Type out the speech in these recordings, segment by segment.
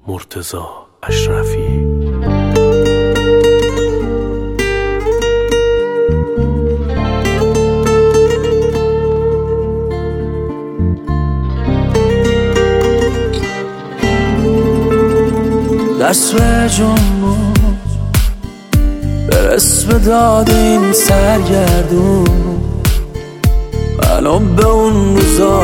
مرتضی اشرفی. دست به جنبون برس به داد این سرگردون، منو به اون روزا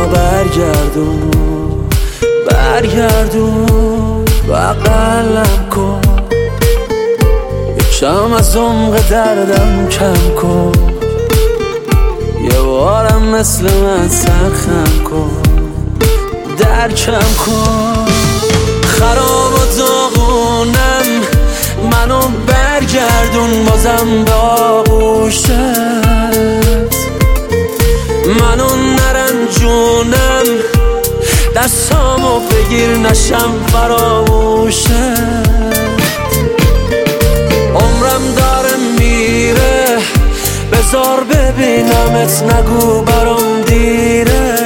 برگردون بغلم کن، یکم از عمق دردم کم کن، یه بارم مثل من سرخم کن، درکم کن. خراب و داغونم منو برگردون بازم به آغوشت، منو نرنجونم دستامو بگیر نشم فراموشت. عمرم داره میره بذار ببینمت، نگو برام دیره،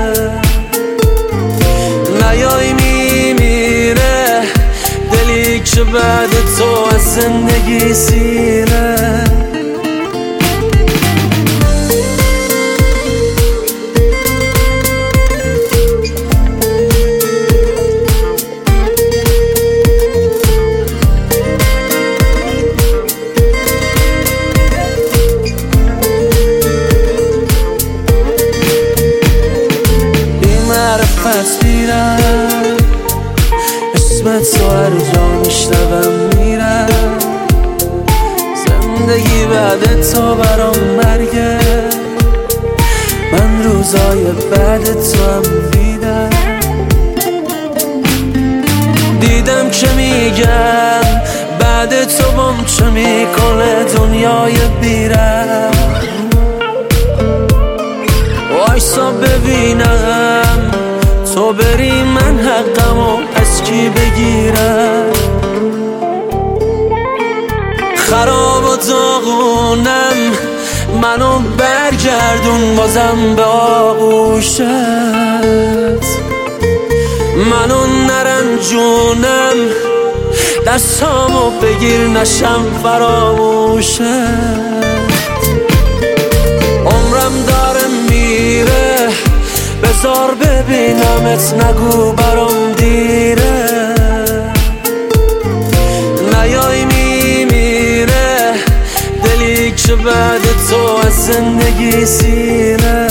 نیای میمیره دلی که بعد تو از زندگی سیره. معرفت میرم اسمت تو هر جا میشنوم میرم، زندگی بعد تو برام مرگه، من روزای بعد تو هم دیدم که میگم بعد تو بام چه میکنه دنیای بیرم. وایسا ببینم تو بری من حقمو از کی بگیرم. خراب و داغونم منو برگردون بازم به آغوشت، منو نرنجونم دستامو بگیر نشم فراموشت. عمرم داره میره بذار ببینمت، نگو برام دیره، نیای میمیره دلی که بعد تو از زندگی سیره.